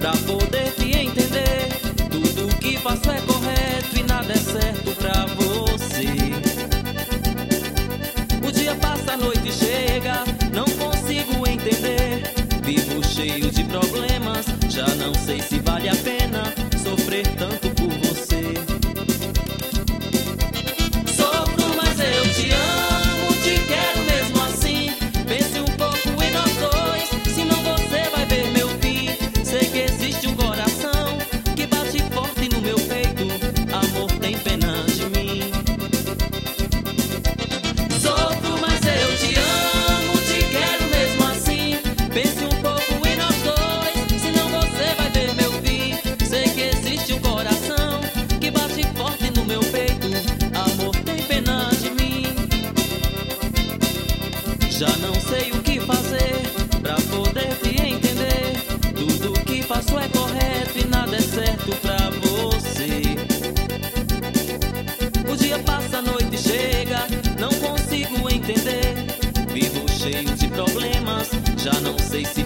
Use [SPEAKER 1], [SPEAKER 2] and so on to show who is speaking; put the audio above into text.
[SPEAKER 1] pra poder te entender. Tudo que faço é correto e nada é certo pra você. O dia passa, a noite chega, não consigo entender. Vivo cheio de problemas, já não sei se vale a pena sofrer tanto por você. Sofro, mas eu te amo, te quero mesmo assim. Pense um pouco em nós dois, senão você vai ver meu fim. Sei que existe um coração que bate forte no meu peito. Amor, tem pena de mim. Sofro, mas eu te amo, te quero mesmo assim. Pense um pouco em nós dois, senão você vai ver meu fim. Sei que existe um coração que bate forte no meu peito. Amor, tem pena de mim. Já não sei o que fazer pra poder te entender. Tudo que faço é correto e nada é certo pra você. O dia passa, a noite chega, não consigo entender. Vivo cheio de problemas, já não sei se